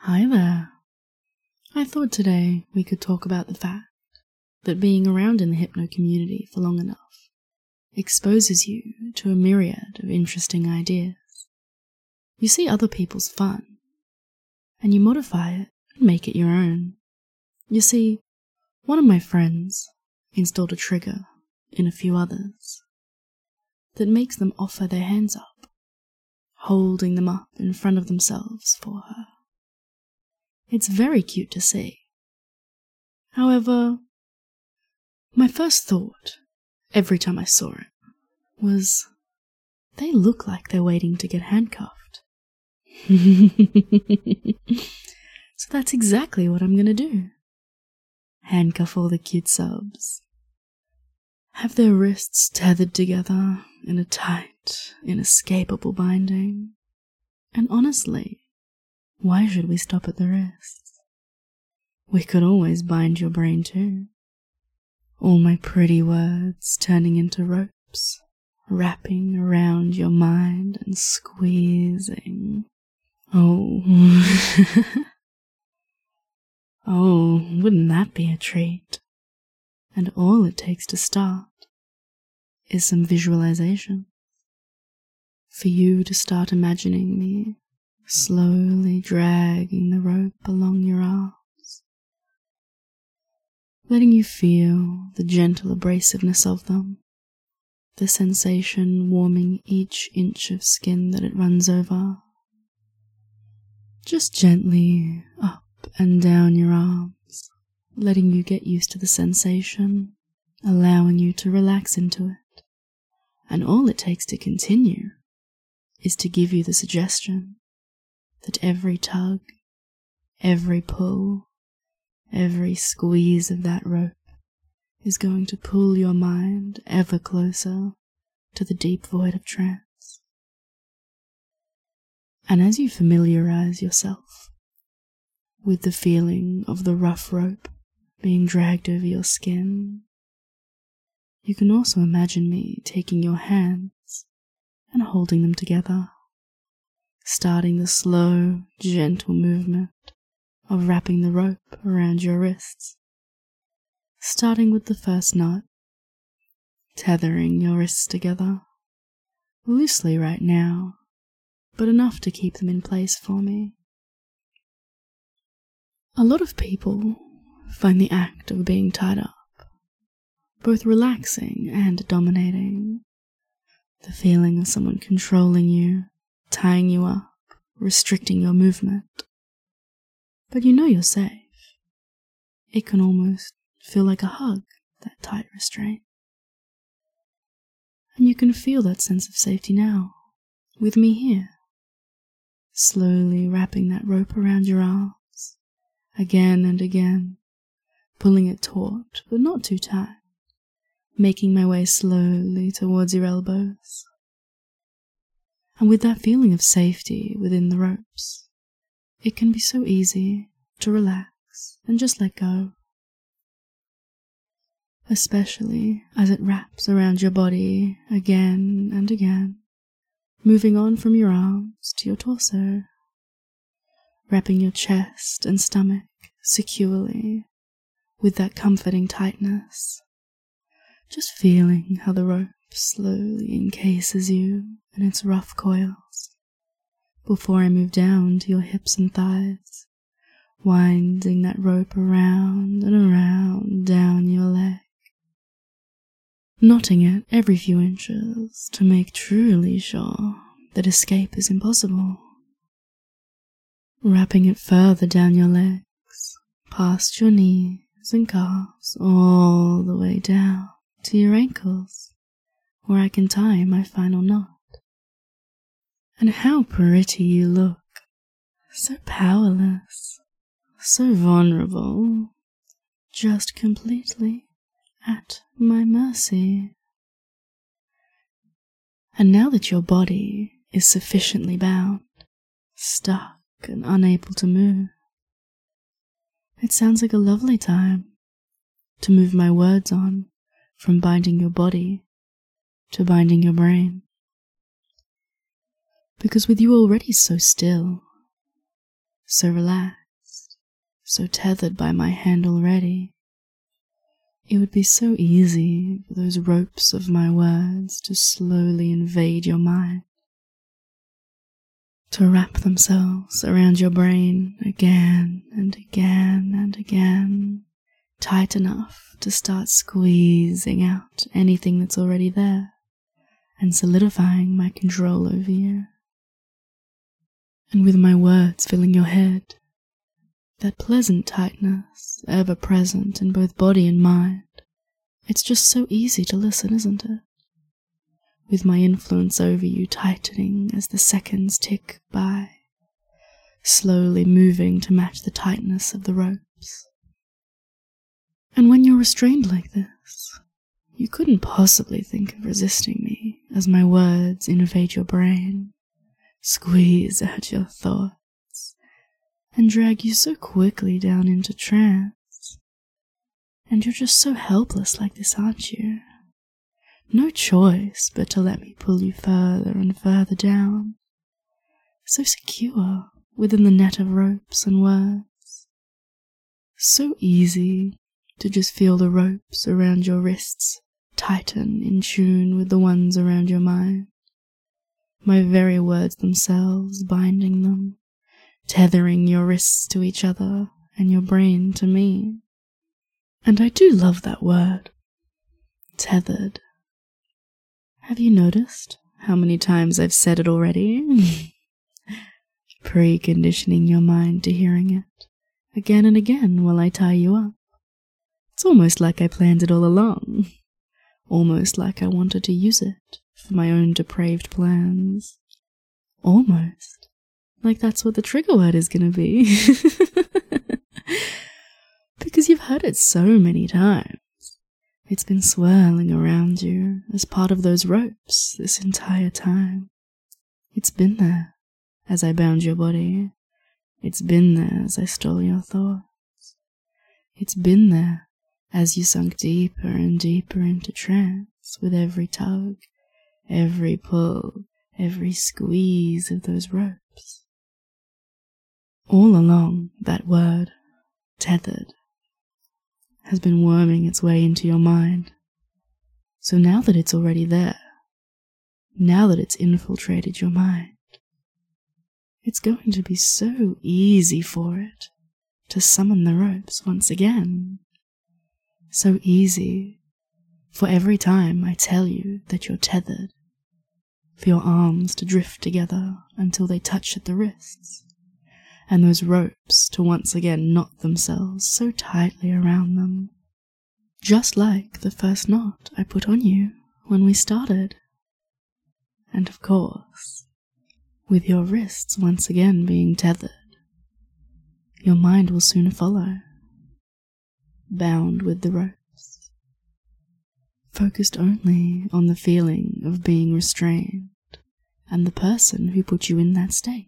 Hi there. I thought today we could talk about the fact that being around in the hypno community for long enough exposes you to a myriad of interesting ideas. You see other people's fun, and you modify it and make it your own. You see, one of my friends installed a trigger in a few others that makes them offer their hands up, holding them up in front of themselves for her. It's very cute to see. However, my first thought, every time I saw it, was, they look like they're waiting to get handcuffed. So that's exactly what I'm gonna do. Handcuff all the cute subs. Have their wrists tethered together in a tight, inescapable binding. And honestly, why should we stop at the wrists? We could always bind your brain too. All my pretty words turning into ropes, wrapping around your mind and squeezing. Oh. Oh, wouldn't that be a treat? And all it takes to start is some visualization. For you to start imagining me slowly dragging the rope along your arms, letting you feel the gentle abrasiveness of them, the sensation warming each inch of skin that it runs over. Just gently up and down your arms, letting you get used to the sensation, allowing you to relax into it. And all it takes to continue is to give you the suggestion that every tug, every pull, every squeeze of that rope is going to pull your mind ever closer to the deep void of trance. And as you familiarize yourself with the feeling of the rough rope being dragged over your skin, you can also imagine me taking your hands and holding them together, starting the slow, gentle movement of wrapping the rope around your wrists, starting with the first knot, tethering your wrists together, loosely right now, but enough to keep them in place for me. A lot of people find the act of being tied up both relaxing and dominating. The feeling of someone controlling you, tying you up, restricting your movement. But you know you're safe. It can almost feel like a hug, that tight restraint. And you can feel that sense of safety now, with me here, slowly wrapping that rope around your arms, again and again, pulling it taut, but not too tight, making my way slowly towards your elbows. And with that feeling of safety within the ropes, it can be so easy to relax and just let go. Especially as it wraps around your body again and again, moving on from your arms to your torso, wrapping your chest and stomach securely with that comforting tightness, just feeling how the rope slowly encases you in its rough coils, before I move down to your hips and thighs, winding that rope around and around down your leg, knotting it every few inches to make truly sure that escape is impossible, wrapping it further down your legs, past your knees and calves, all the way down to your ankles, where I can tie my final knot. And how pretty you look, so powerless, so vulnerable, just completely at my mercy. And now that your body is sufficiently bound, stuck and unable to move, it sounds like a lovely time to move my words on from binding your body to binding your brain. Because with you already so still, so relaxed, so tethered by my hand already. It would be so easy for those ropes of my words to slowly invade your mind, to wrap themselves around your brain again and again and again, tight enough to start squeezing out anything that's already there and solidifying my control over you. And with my words filling your head, that pleasant tightness ever present in both body and mind, it's just so easy to listen, isn't it? With my influence over you tightening as the seconds tick by, slowly moving to match the tightness of the ropes. And when you're restrained like this, you couldn't possibly think of resisting me as my words invade your brain, squeeze out your thoughts, and drag you so quickly down into trance. And you're just so helpless like this, aren't you? No choice but to let me pull you further and further down, so secure within the net of ropes and words. So easy to just feel the ropes around your wrists tighten in tune with the ones around your mind. My very words themselves binding them, tethering your wrists to each other and your brain to me. And I do love that word, tethered. Have you noticed how many times I've said it already? Preconditioning your mind to hearing it again and again while I tie you up. It's almost like I planned it all along. Almost like I wanted to use it for my own depraved plans. Almost like that's what the trigger word is going to be. Because you've heard it so many times. It's been swirling around you as part of those ropes this entire time. It's been there as I bound your body. It's been there as I stole your thoughts. It's been there as you sunk deeper and deeper into trance with every tug, every pull, every squeeze of those ropes. All along, that word, tethered, has been worming its way into your mind. So now that it's already there, now that it's infiltrated your mind, it's going to be so easy for it to summon the ropes once again. So easy for every time I tell you that you're tethered, for your arms to drift together until they touch at the wrists, and those ropes to once again knot themselves so tightly around them, just like the first knot I put on you when we started. And of course, with your wrists once again being tethered, your mind will soon follow, bound with the ropes, focused only on the feeling of being restrained and the person who put you in that state.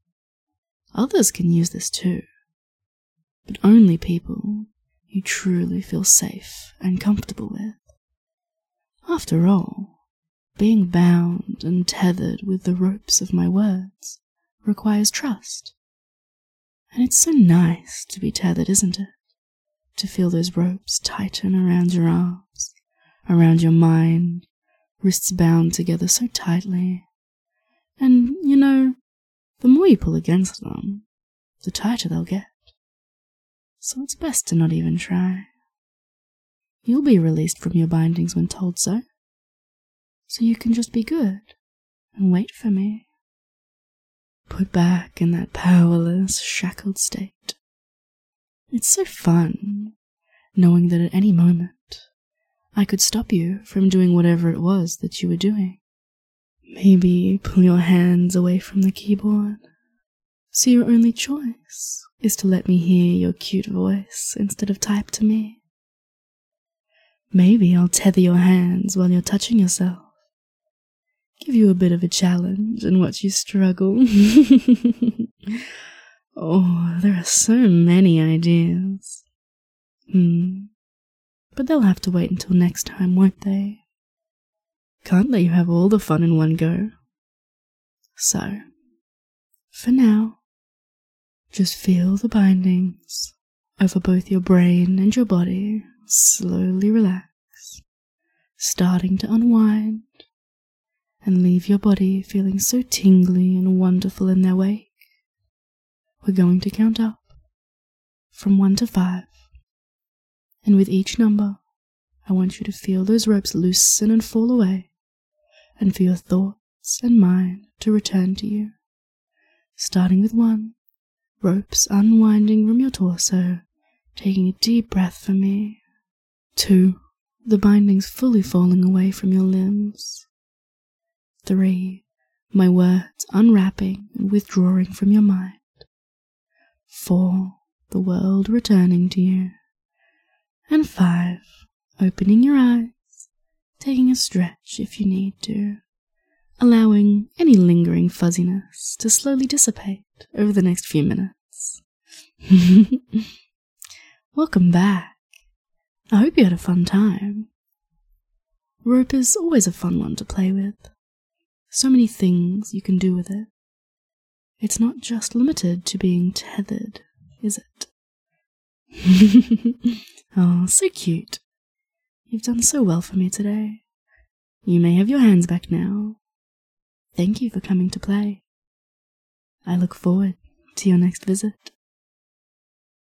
Others can use this too, but only people you truly feel safe and comfortable with. After all, being bound and tethered with the ropes of my words requires trust. And it's so nice to be tethered, isn't it? To feel those ropes tighten around your arms, around your mind, wrists bound together so tightly. And, you know, the more you pull against them, the tighter they'll get. So it's best to not even try. You'll be released from your bindings when told so. So you can just be good and wait for me. Put back in that powerless, shackled state. It's so fun, knowing that at any moment, I could stop you from doing whatever it was that you were doing. Maybe pull your hands away from the keyboard, so your only choice is to let me hear your cute voice instead of type to me. Maybe I'll tether your hands while you're touching yourself, give you a bit of a challenge and watch you struggle. Oh, there are so many ideas. But they'll have to wait until next time, won't they? Can't let you have all the fun in one go. So, for now, Just feel the bindings over both your brain and your body slowly relax, starting to unwind, and leave your body feeling so tingly and wonderful in their wake. We're going to count up from 1 to 5, and with each number, I want you to feel those ropes loosen and fall away, and for your thoughts and mind to return to you. Starting with 1, ropes unwinding from your torso, taking a deep breath for me. 2, the bindings fully falling away from your limbs. 3, my words unwrapping and withdrawing from your mind. 4, the world returning to you. And 5, opening your eyes, taking a stretch if you need to, allowing any lingering fuzziness to slowly dissipate over the next few minutes. Welcome back. I hope you had a fun time. Rope is always a fun one to play with. So many things you can do with it. It's not just limited to being tethered, is it? Oh, so cute. You've done so well for me today. You may have your hands back now. Thank you for coming to play. I look forward to your next visit.